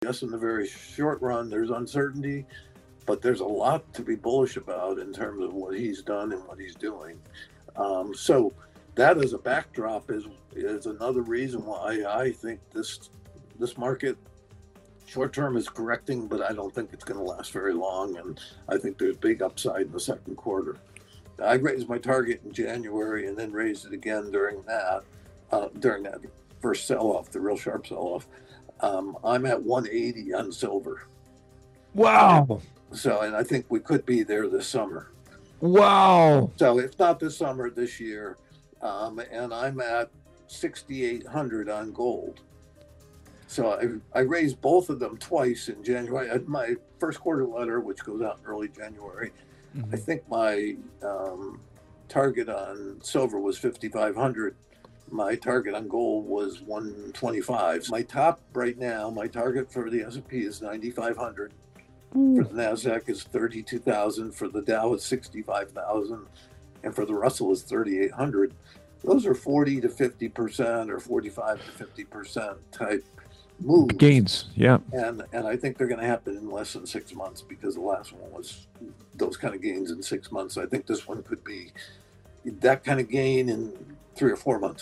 Yes, in the very short run, there's uncertainty, but there's a lot to be bullish about in terms of what he's done and what he's doing. So that as a backdrop is another reason why I think this market short term is correcting, but I don't think it's going to last very long, and I think there's big upside in the second quarter. I raised my target in January and then raised it again during that first sell-off, the real sharp sell-off. I'm at 180 on silver. Wow. So, and I think we could be there this summer. Wow. So if not this summer, this year. And I'm at 6,800 on gold. So I raised both of them twice in January. My first quarter letter, which goes out in early January, I think my target on silver was 5,500. My target on gold was 125. My top right now, my target for the S&P is 9,500. For the NASDAQ is 32,000. For the Dow is 65,000. And for the Russell is 3,800. Those are 40 to 50% or 45 to 50% type moves. Gains, yeah. And I think they're going to happen in less than 6 months, because the last one was those kind of gains in 6 months. I think this one could be that kind of gain in 3 or 4 months.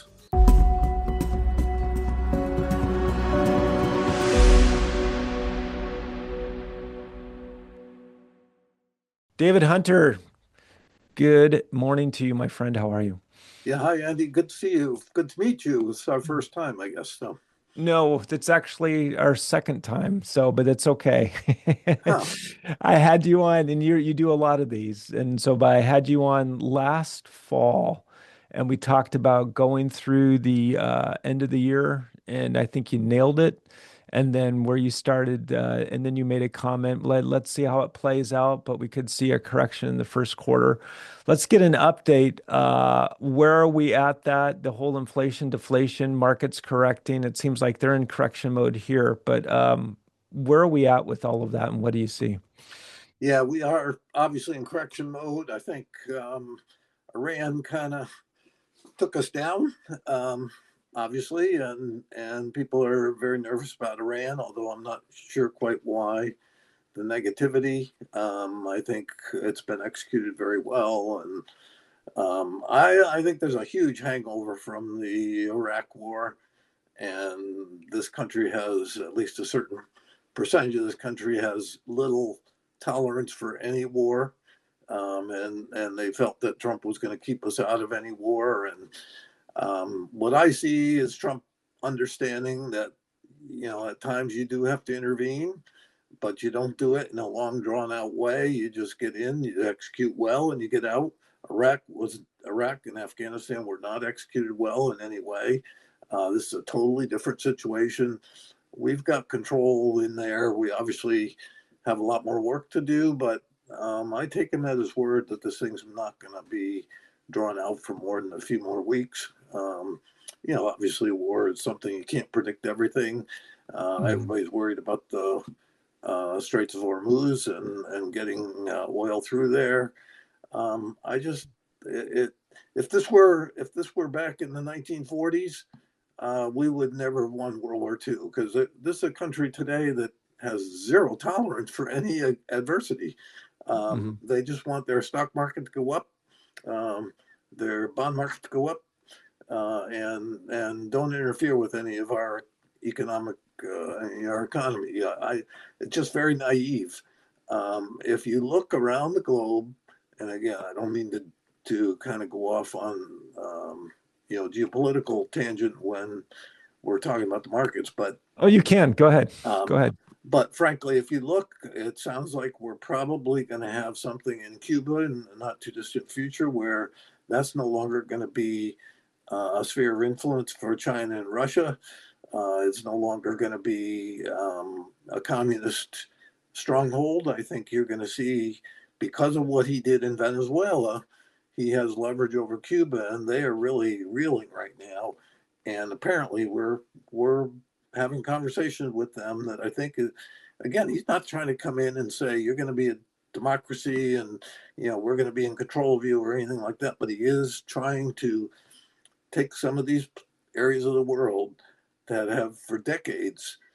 David Hunter, good morning to you, my friend. How are you? Yeah, hi, Andy. Good to see you. Good to meet you. It's our first time, I guess. So. No, it's actually our second time, but it's okay. Huh. I had you on, and you do a lot of these, and so I had you on last fall, and we talked about going through the end of the year, and I think you nailed it. And then where you started, and then you made a comment. Let's see how it plays out, but we could see a correction in the first quarter. Let's get an update. Where are we at that? The whole inflation, deflation, markets correcting. It seems like they're in correction mode here, but where are we at with all of that, and what do you see? Yeah, we are obviously in correction mode. I think Iran kind of took us down, obviously, and people are very nervous about Iran, although I'm not sure quite why. The negativity, I think it's been executed very well, and I think there's a huge hangover from the Iraq War, and this country has, at least a certain percentage of this country has little tolerance for any war. And they felt that Trump was going to keep us out of any war. And what I see is Trump understanding that, at times you do have to intervene, but you don't do it in a long, drawn out way. You just get in, you execute well, and you get out. Iraq and Afghanistan were not executed well in any way. This is a totally different situation. We've got control in there. We obviously have a lot more work to do, but I take him at his word that this thing's not going to be drawn out for more than a few more weeks. Obviously, war is something you can't predict everything. Everybody's worried about the Straits of Hormuz and getting oil through there. If this were back in the 1940s, we would never have won World War II, because this is a country today that has zero tolerance for any adversity. They just want their stock market to go up, their bond market to go up, and don't interfere with any of our our economy. It's just very naive. If you look around the globe, and again, I don't mean to kind of go off on geopolitical tangent when we're talking about the markets, but you can go ahead. Go ahead. But frankly, if you look, it sounds like we're probably going to have something in Cuba in the not too distant future where that's no longer going to be a sphere of influence for China and Russia. It's no longer going to be a communist stronghold. I think you're going to see, because of what he did in Venezuela, he has leverage over Cuba, and they are really reeling right now. And apparently, we're having conversations with them that I think, again, he's not trying to come in and say you're going to be a democracy and we're going to be in control of you or anything like that. But he is trying to take some of these areas of the world that have for decades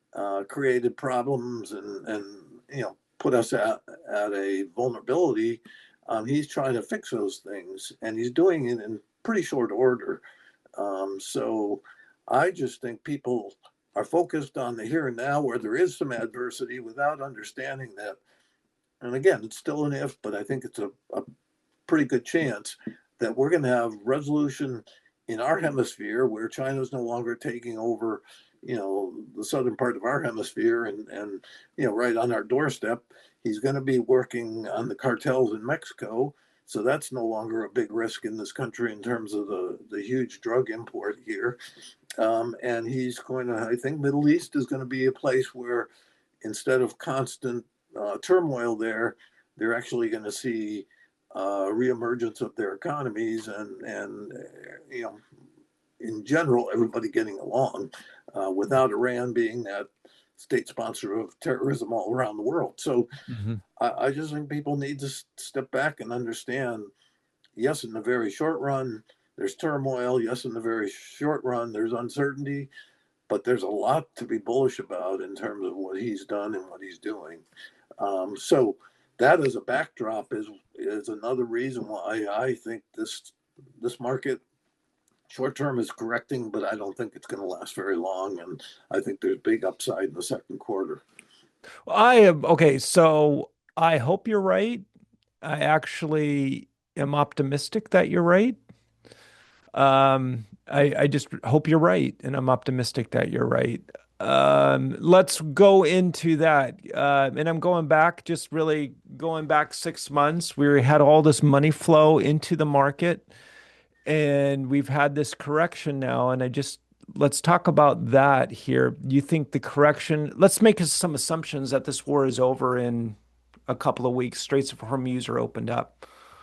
created problems and put us at a vulnerability. He's trying to fix those things, and he's doing it in pretty short order. So I just think people are focused on the here and now where there is some adversity without understanding that. And again, it's still an if, but I think it's a pretty good chance that we're going to have resolution in our hemisphere where China's no longer taking over, the southern part of our hemisphere and right on our doorstep. He's going to be working on the cartels in Mexico. So that's no longer a big risk in this country in terms of the huge drug import here. And he's going to, I think Middle East is going to be a place where instead of constant turmoil there, they're actually going to see reemergence of their economies and in general, everybody getting along without Iran being that state sponsor of terrorism all around the world. So Hmm. I just think people need to step back and understand, yes, in the very short run, there's turmoil. Yes, in the very short run, there's uncertainty, but there's a lot to be bullish about in terms of what he's done and what he's doing. So that as a backdrop is another reason why I think this market short term is correcting, but I don't think it's going to last very long. And I think there's big upside in the second quarter. I am okay. So I hope you're right. I actually am optimistic that you're right. I just hope you're right, and I'm optimistic that you're right. Let's go into that. And I'm going back, just really going back 6 months. We had all this money flow into the market, and we've had this correction now. And let's talk about that here. You think the correction, let's make some assumptions that this war is over in a couple of weeks, Straits of Hormuz are opened up.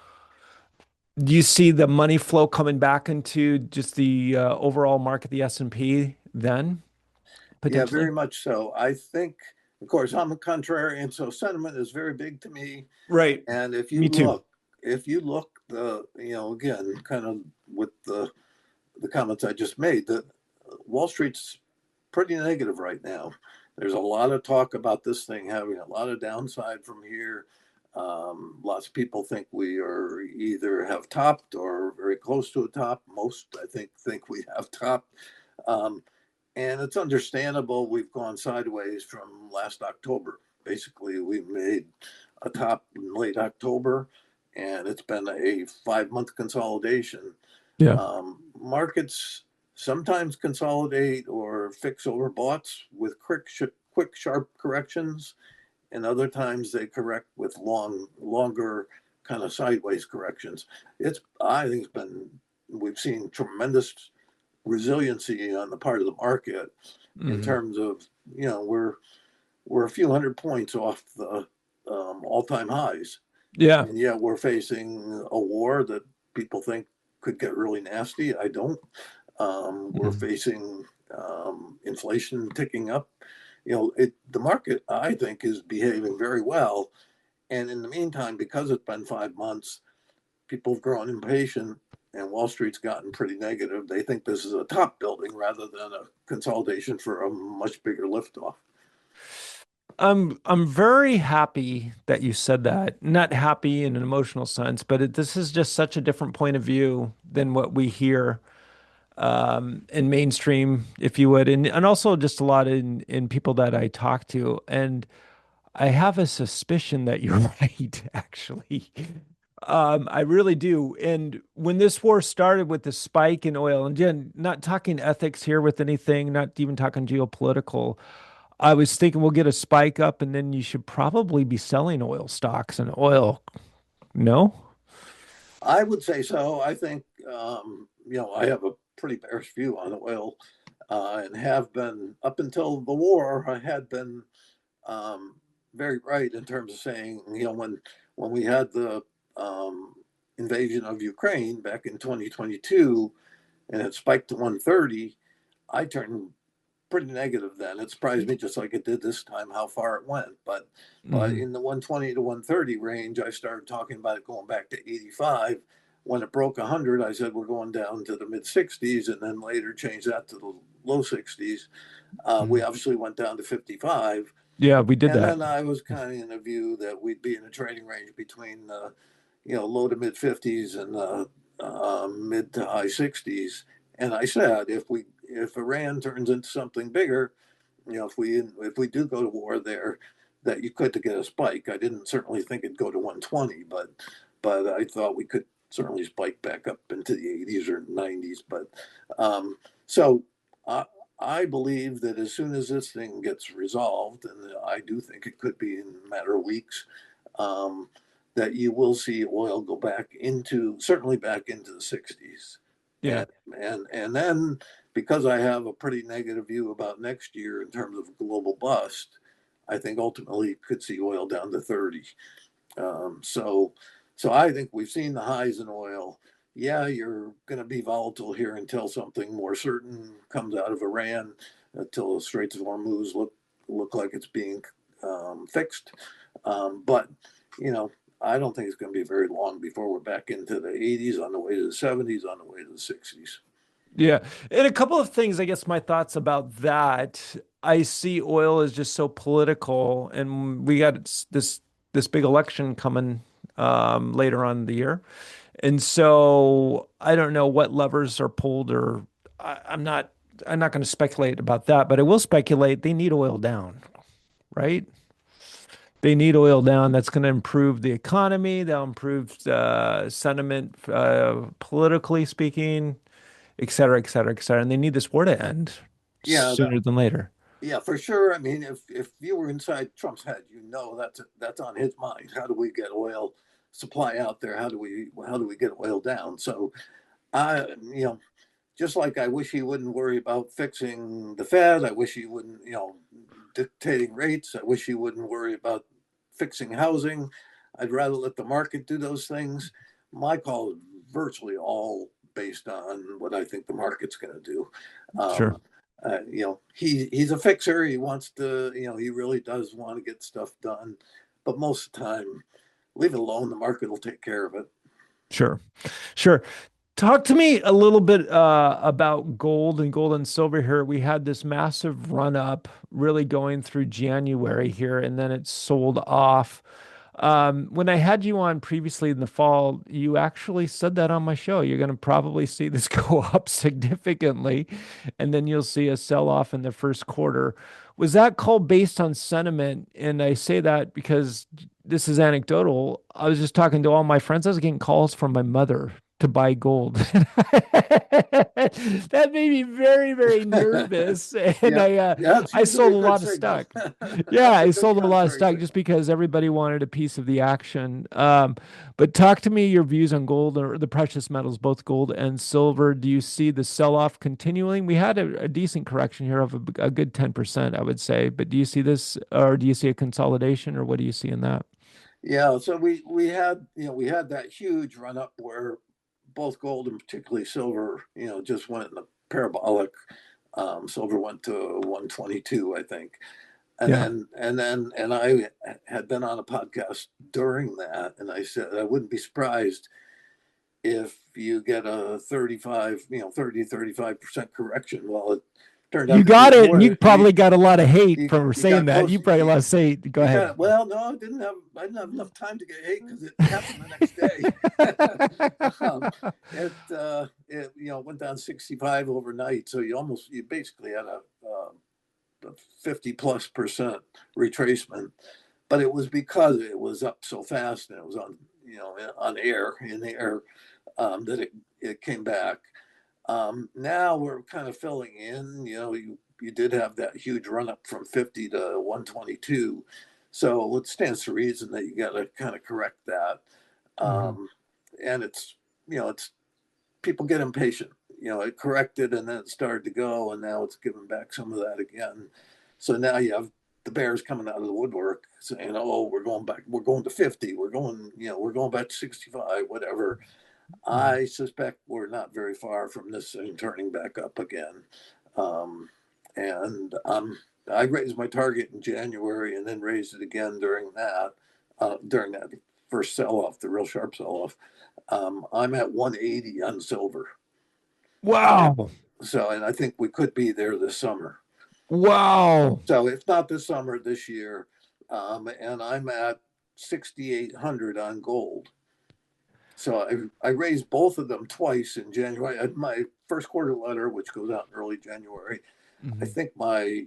Do you see the money flow coming back into just the overall market, the S&P then Yeah, potentially? very much so. I think, of course, I'm a contrarian, so sentiment is very big to me. Right. And Me too. if you look again, kind of with the comments I just made, that Wall Street's pretty negative right now. There's a lot of talk about this thing having a lot of downside from here. Lots of people think we are either have topped or very close to a top. Most, I think we have topped. Um, and it's understandable we've gone sideways from last October. Basically, we made a top in late October, and it's been a 5 month consolidation. Yeah. Markets sometimes consolidate or fix overboughts with quick, sharp corrections, and other times they correct with longer kind of sideways corrections. I think we've seen tremendous resiliency on the part of the market in Hmm. terms of we're a few hundred points off the all-time highs, Yeah. and yet we're facing a war that people think could get really nasty. I don't. We're Mhm. facing inflation ticking up. The market, I think, is behaving very well. And in the meantime, because it's been 5 months, people have grown impatient and Wall Street's gotten pretty negative. They think this is a top building rather than a consolidation for a much bigger liftoff. I'm very happy that you said that. Not happy in an emotional sense, but this is just such a different point of view than what we hear in mainstream, if you would, and also just a lot in people that I talk to. And I have a suspicion that you're right, actually. I really do. And when this war started with the spike in oil, and again, not talking ethics here with anything, not even talking geopolitical, I was thinking we'll get a spike up and then you should probably be selling oil stocks and oil. No? I would say so. I think, I have a pretty bearish view on oil and have been up until the war. I had been um, very right in terms of saying, when we had the um, invasion of Ukraine back in 2022 and it spiked to 130, I turned pretty negative then. It surprised me just like it did this time how far it went. But Hmm. in the 120 to 130 range, I started talking about it going back to 85. When it broke 100, I said we're going down to the mid 60s, and then later changed that to the low 60s. We Mhm. obviously went down to 55. Yeah, we did And that. then I was kind of in a view that we'd be in a trading range between, low to mid 50s and mid to high 60s. And I said, if Iran turns into something bigger, if we do go to war there, that you could to get a spike. I didn't certainly think it'd go to 120, but I thought we could certainly spike back up into the 80s or 90s. But so I, I believe that as soon as this thing gets resolved, and I do think it could be in a matter of weeks, um, that you will see oil go back into certainly back into the 60s, Yeah. and and then because I have a pretty negative view about next year in terms of global bust, I think ultimately could see oil down to 30. So I think we've seen the highs in oil. Yeah, you're going to be volatile here until something more certain comes out of Iran, until the Straits of Hormuz look like it's being fixed. But you know, I don't think it's going to be very long before we're back into the 80s, on the way to the 70s, on the way to the 60s. Yeah. And a couple of things, I guess my thoughts about that. I see oil as just so political, and we got this big election coming later on in the year. And so I don't know what levers are pulled, or I'm not going to speculate about that, but I will speculate they need oil down, right? They need oil down. That's going to improve the economy. That'll improve sentiment, politically speaking, et cetera, et cetera, et cetera. And they need this war to end Yeah, sooner than later. yeah, for sure. I mean, if you were inside Trump's head, that's on his mind. How do we get oil supply out there? How do we get oil down? So I, just like I wish he wouldn't worry about fixing the Fed. I wish he wouldn't, dictating rates. I wish he wouldn't worry about fixing housing. I'd rather let the market do those things. My call is virtually all based on what I think the market's going to do. Sure. Um, he's a fixer. He wants to, he really does want to get stuff done, but most of the time, leave it alone. The market will take care of it. Sure. Sure. Talk to me a little bit about gold and gold and silver here. We had this massive run up really going through January here, and then it sold off. When I had you on previously in the fall, you actually said that on my show. You're going to probably see this go up significantly, and then you'll see a sell off in the first quarter. Was that call based on sentiment? And I say that because this is anecdotal. I was just talking to all my friends. I was getting calls from my mother to buy gold. That made me very, very nervous. And Yeah, I yeah, it's I usually sold a a good lot of signal. stock. Yeah, That's a I good sold a lot of contrary stock just signal. because everybody wanted a piece of the action. But talk to me your views on gold or the precious metals, both gold and silver. Do you see the sell-off continuing? We had a decent correction here of a good 10%, I would say. But do you see this, or do you see a consolidation, or what do you see in that? Yeah, so we had that huge run up where both gold and particularly silver, just went in a parabolic. Silver went to 122, I think, and Yeah. I had been on a podcast during that, and I said I wouldn't be surprised if you get a 35% correction. Well, it turned You out to be got it, and more. you probably got a lot of hate You for you saying got that. close. You probably lost hate. Go You ahead. got well. No, I didn't have enough time to get hate because it happened the next day. It went down 65 overnight, so you basically had a 50+% retracement, but it was because it was up so fast and it was on air in the air, that it came back. Now we're kind of filling in. You did have that huge run up from 50 to 122, so it stands to reason that you got to kind of correct that. Mhm. Um, and it's people get impatient. It corrected and then it started to go, and now it's giving back some of that again. So now you have the bears coming out of the woodwork saying, "Oh, we're going back. We're going to 50. We're going back to 65. Whatever." Mhm. I suspect we're not very far from this thing turning back up again. Um, and I raised my target in January and then raised it again during that first sell off, the real sharp sell off. I'm at 180 on silver. And Wow. So, and I think we could be there this summer. Wow. So if not this summer, this year, and I'm at 6,800 on gold. So I raised both of them twice in January. I had my first quarter letter, which goes out in early January. I Mhm. think my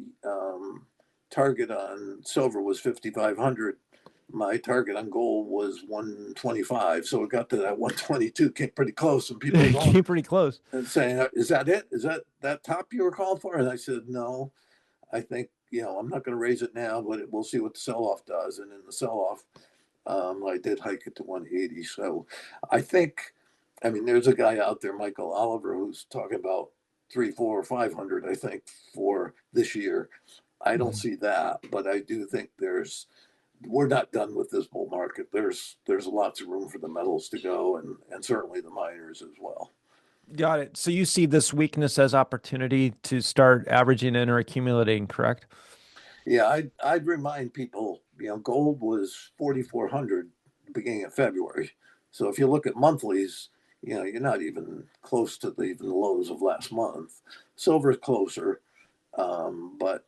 target on silver was 5,500. My target on gold was 125. So it got to that 122, came pretty close. And people are going Came pretty close. and saying, "Is that it? Is that top you were calling for?" And I said, "No, I think, I'm not going to raise it now, but we'll see what the sell off does." And in the sell off, I did hike it to 180. So I think, I mean, there's a guy out there, Michael Oliver, who's talking about three, four, or 500, I think, for this year. I don't Mhm. see that, but I do think we're not done with this bull market. There's lots of room for the metals to go, and certainly the miners as well. Got it. So you see this weakness as opportunity to start averaging in or accumulating, correct? Yeah, I'd remind people, gold was 4,400 beginning of February. So if you look at monthlies, you're not even close to even the lows of last month. Silver's closer, but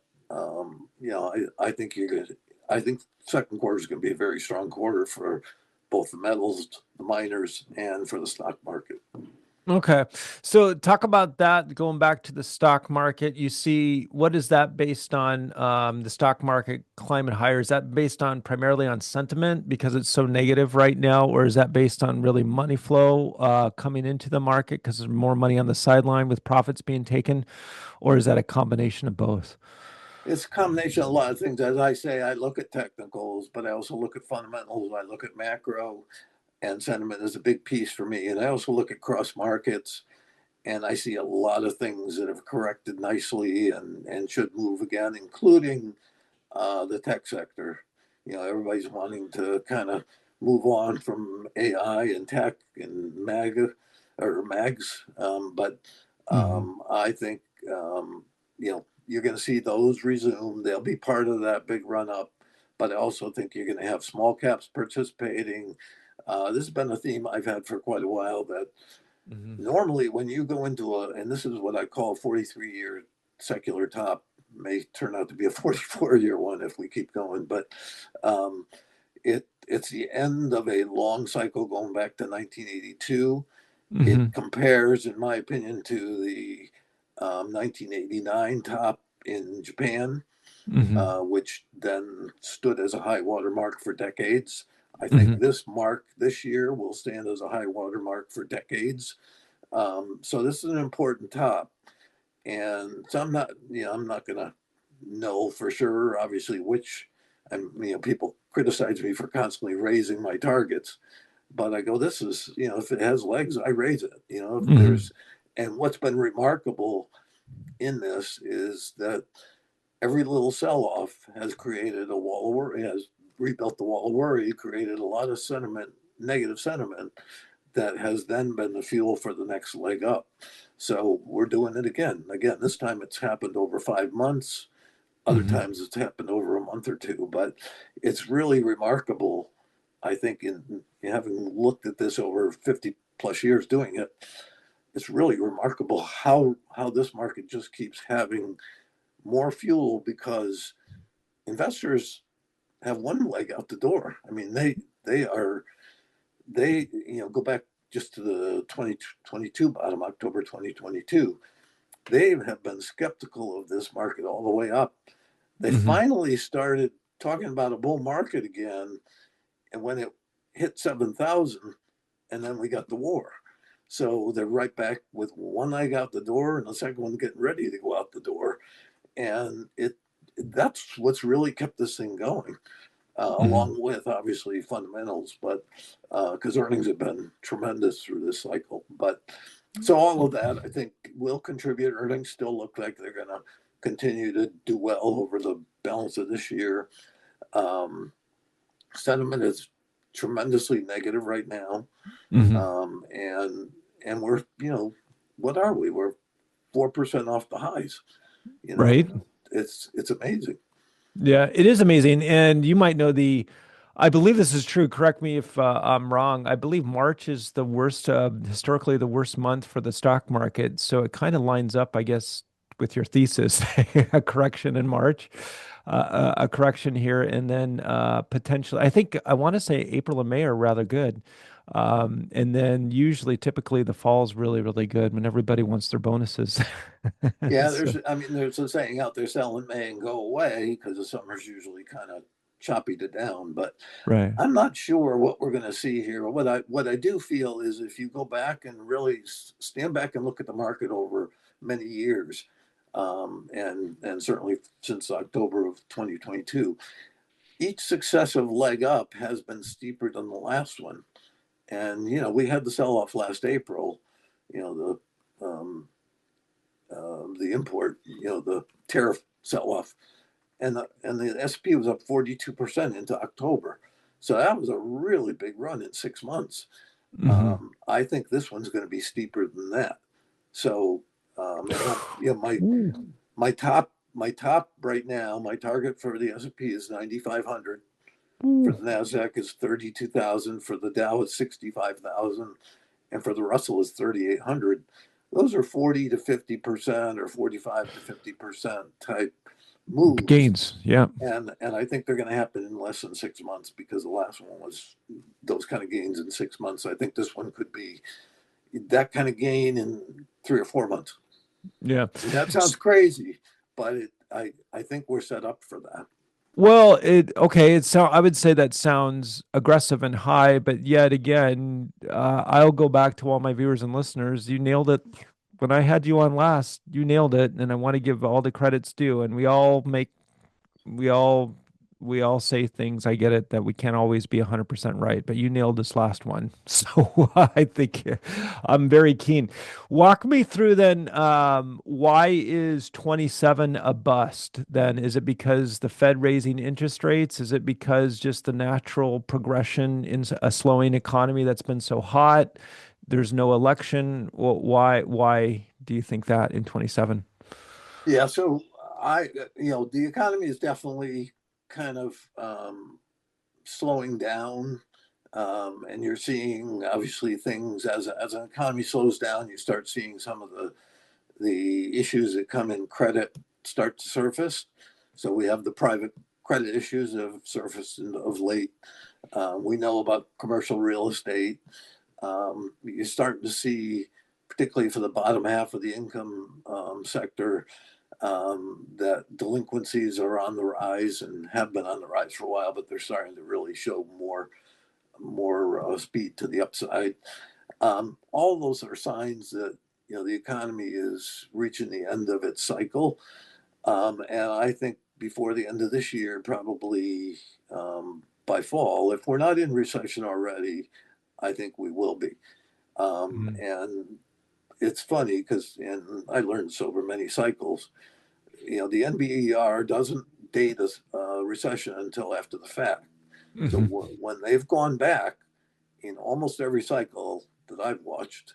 I think I think second quarter is going to be a very strong quarter for both the metals, the miners, and for the stock market. Okay. So talk about that, going back to the stock market. You see, what is that based on, the stock market climbing higher? Is that based on primarily on sentiment because it's so negative right now, or is that based on really money flow coming into the market because there's more money on the sideline with profits being taken, or is that a combination of both? It's a combination of a lot of things. As I say, I look at technicals, but I also look at fundamentals. I look at macro, and sentiment is a big piece for me. And I also look at cross markets, and I see a lot of things that have corrected nicely and should move again, including the tech sector. Everybody's wanting to kind of move on from AI and tech and MAGA or MAGs, but Hmm. I think you're going to see those resume. They'll be part of that big run up, but I also think you're going to have small caps participating. This has been a theme I've had for quite a while that Hmm. normally when you go into and this is what I call 43-year secular top, may turn out to be a 44-year one if we keep going, but um, it's the end of a long cycle going back to 1982. It Hmm. compares, in my opinion, to the 1989 top in Japan, Hmm. which then stood as a high water mark for decades. I think Hmm. this mark this year will stand as a high water mark for decades. So this is an important top, and so I'm not gonna know for sure, obviously, which, and people criticize me for constantly raising my targets, but I go, this is, if it has legs, I raise it. If Hmm. there's, and what's been remarkable in this is that every little sell off has created a wall of worry, has rebuilt the wall of worry, created a lot of sentiment, negative sentiment that has then been the fuel for the next leg up. So we're doing it again. Again, this time it's happened over 5 months. Other Hmm. times it's happened over a month or two, but it's really remarkable. I think in having looked at this over 50 plus years doing it, it's really remarkable how this market just keeps having more fuel because investors have one leg out the door. I mean, they are they go back just to the 2022 bottom, October 2022. They have been skeptical of this market all the way up. They Hmm. finally started talking about a bull market again, and when it hit 7,000, and then we got the war. So they're right back with one leg out the door and the second one getting ready to go out the door. And that's what's really kept this thing going, Hmm. along with obviously fundamentals, but because earnings have been tremendous through this cycle. But so all of that, I think, will contribute. Earnings still look like they're going to continue to do well over the balance of this year. Um, Sentiment is tremendously negative right now, Hmm. and we're what are we? We're 4% off the highs. Right. It's amazing. Yeah, it is amazing. And you might know the I believe this is true. Correct me if I'm wrong. I believe March is the worst, historically the worst month for the stock market. So it kind of lines up, I guess, with your thesis, a correction in March, a correction here, and then potentially, I think I want to say April and May are rather good. And then usually, typically, the fall is really, really good when everybody wants their bonuses. Yeah, So, there's a saying out there, sell in May and go away, because the summer's usually kind of choppy to down. But right. I'm not sure what we're going to see here. What I do feel is if you go back and really stand back and look at the market over many years, and certainly since October of 2022, each successive leg up has been steeper than the last one. And we had the sell off last April. You know the import, the tariff sell off, and the SP was up 42% into October. So that was a really big run in 6 months. Hmm. I think this one's going to be steeper than that. So, and Ooh. my top right now, my target for the S&P is 9,500. For Ooh. the Nasdaq is 32,000. For the Dow is 65,000, and for the Russell is 3,800. Those are 40 to 50% or 45 to 50% type moves, Gains. Yeah. and I think they're going to happen in less than 6 months, because the last one was those kind of gains in 6 months. I think this one could be that kind of gain in 3 or 4 months. Yeah. And that sounds crazy, but I think we're set up for that. Well, okay. I would say that sounds aggressive and high, but yet again, I'll go back to all my viewers and listeners. You nailed it when I had you on last. You nailed it, and I want to give all the credits due. And we all we all say things. I get it that we can't always be 100% right, but you nailed this last one. So I think I'm very keen. Walk me through then, why is 27 a bust then? Is it because the Fed raising interest rates? Is it because just the natural progression in a slowing economy that's been so hot? There's no election. Well, why do you think that in 27? Yeah, so the economy is definitely kind of slowing down, and you're seeing obviously things as an economy slows down. You start seeing some of the issues that come in credit start to surface. So we have the private credit issues that have surfaced of late. We know about commercial real estate. You're starting to see, particularly for the bottom half of the income sector, that delinquencies are on the rise and have been on the rise for a while, but they're starting to really show more speed to the upside. All those are signs that the economy is reaching the end of its cycle, and I think before the end of this year, probably by fall, if we're not in recession already, I think we will be. Mhm. And it's funny because, and I learned this over many cycles, the NBER doesn't date a recession until after the fact. So Mhm. when they've gone back in almost every cycle that I've watched,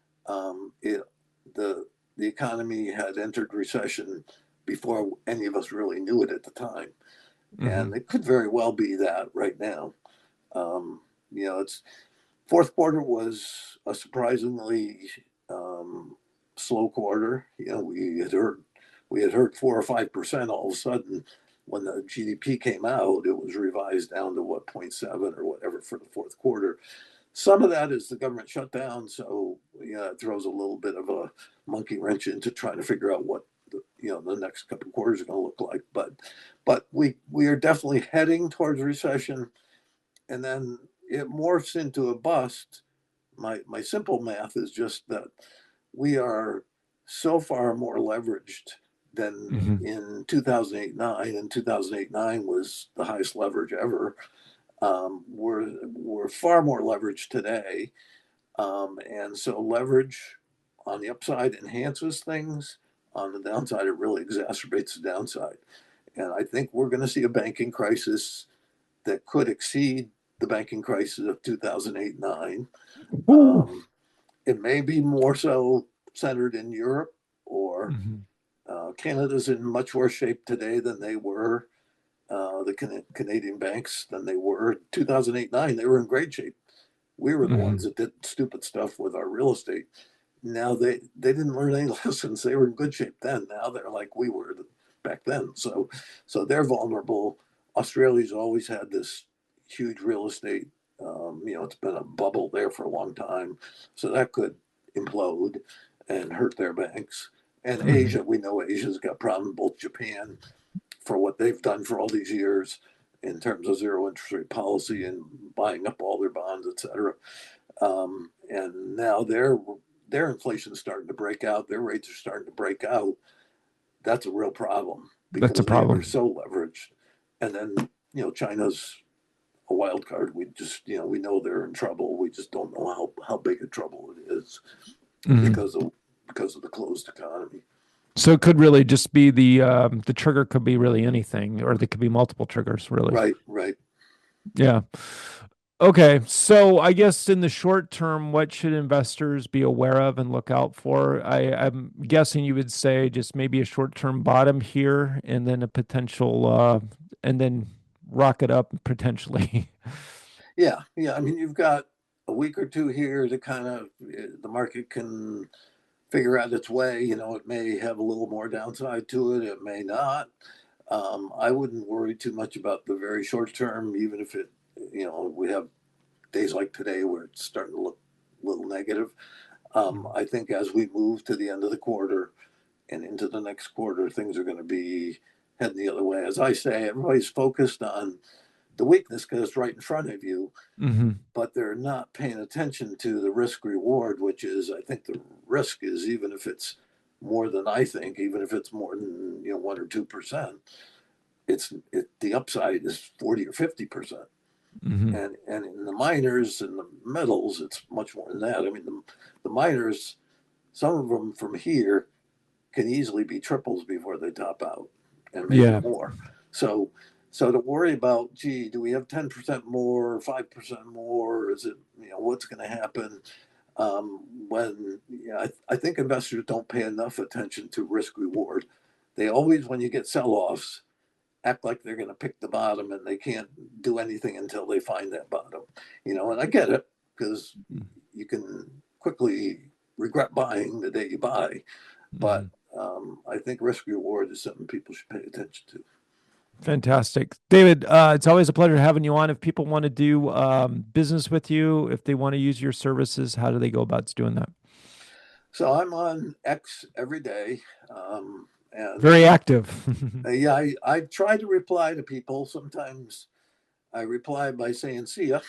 the the economy had entered recession before any of us really knew it at the time, and Mhm. it could very well be that right now. Um, it's fourth quarter was a surprisingly um, slow quarter. We had heard 4 or 5% all of a sudden. When the GDP came out, it was revised down to what, 0.7 or whatever for the fourth quarter. Some of that is the government shutdown, so yeah, it throws a little bit of a monkey wrench into trying to figure out what the next couple of quarters are going to look like. But we are definitely heading towards recession, and then it morphs into a bust. My simple math is just that we are so far more leveraged than Mhm. in 2008-9, and 2008-9 was the highest leverage ever. We're far more leveraged today, and so leverage on the upside enhances things. On the downside, it really exacerbates the downside. And I think we're going to see a banking crisis that could exceed the banking crisis of 2008-9. Ooh. It may be more so centered in Europe, or Mhm. Canada's in much worse shape today than they were the Canadian banks than they were 2008, 9. They were in great shape. We were the ones Hmm. that did stupid stuff with our real estate. Now they didn't learn any lessons. They were in good shape then. Now they're like we were back then. So they're vulnerable. Australia's always had this huge real estate. It's been a bubble there for a long time, so that could implode and hurt their banks. And Hmm. Asia, we know Asia's got problems. Both Japan, for what they've done for all these years in terms of zero interest rate policy and buying up all their bonds, et cetera. And now their inflation's starting to break out. Their rates are starting to break out. That's a real problem That's a because they're problem. so leveraged. And then China's a wild card. We just we know they're in trouble. We just don't know how big a trouble it is Hmm. because of the closed economy. So it could really just be the trigger could be really anything, or there could be multiple triggers, really. Right, right. Yeah. Okay. So I guess in the short term, what should investors be aware of and look out for? I'm guessing you would say just maybe a short-term bottom here and then a potential and then rocket up potentially. Yeah, yeah. I mean, you've got a week or two here to kind of the market can figure out its way. It may have a little more downside to it. It may not. I wouldn't worry too much about the very short term, even if we have days like today where it's starting to look a little negative. I think as we move to the end of the quarter and into the next quarter, things are going to be heading the other way. As I say, everybody's focused on the weakness because it's right in front of you, Hmm. but they're not paying attention to the risk reward, which is, I think the risk is, even if it's more than I think, even if it's more than 1 or 2%, the upside is 40 or 50%. Hmm. And in the minors and the metals, it's much more than that. I mean, the minors, some of them from here can easily be triples before they top out, and maybe Yeah. more. So, so to worry about, gee, do we have 10% more, 5% more? Is it what's going to happen? When I think investors don't pay enough attention to risk reward. They always, when you get sell offs, act like they're going to pick the bottom and they can't do anything until they find that bottom. And I get it because you can quickly regret buying the day you buy, but Hmm. I think risk reward is something people should pay attention to. Fantastic. David, it's always a pleasure having you on. If people want to do business with you, if they want to use your services, how do they go about doing that? So I'm on X every day, and Very active. yeah, I try to reply to people. Sometimes I reply by saying "see ya,"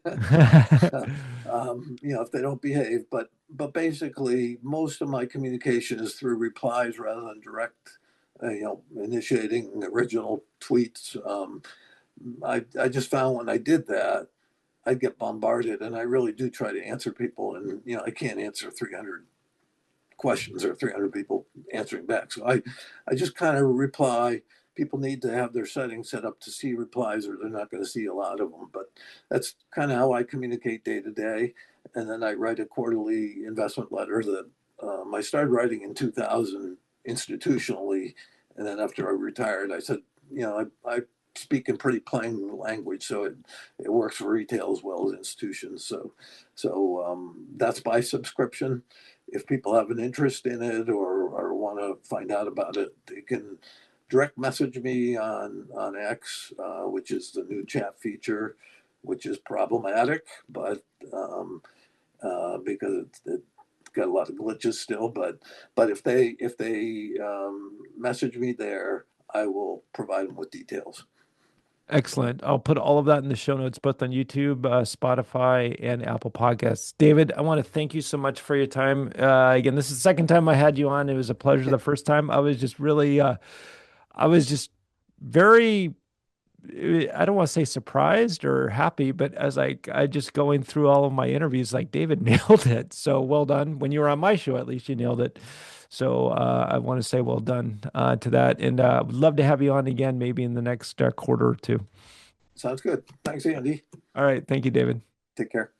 if they don't behave. But basically, most of my communication is through replies rather than direct, initiating original tweets. I just found when I did that, I'd get bombarded, and I really do try to answer people, and I can't answer 300 questions or 300 people answering back. So I just kind of reply. People need to have their settings set up to see replies, or they're not going to see a lot of them. But that's kind of how I communicate day to day. And then I write a quarterly investment letter that I started writing in 2000 institutionally. And then after I retired, I said, I speak in pretty plain language, so it works for retail as well as institutions. So that's by subscription. If people have an interest in it or want to find out about it, they can direct message me on X, which is the new chat feature, which is problematic, but because it's got a lot of glitches still. But if they message me there, I will provide them with details. Excellent. I'll put all of that in the show notes, both on YouTube, Spotify, and Apple Podcasts. David, I want to thank you so much for your time. Again, this is the second time I had you on. It was a pleasure the first time. I was just very, I don't want to say surprised or happy, but as I just going through all of my interviews, like David nailed it. So well done. When you were on my show, at least you nailed it. So I want to say well done to that, and would love to have you on again, maybe in the next quarter or two. Sounds good. Thanks, Andy. All right, thank you, David. Take care.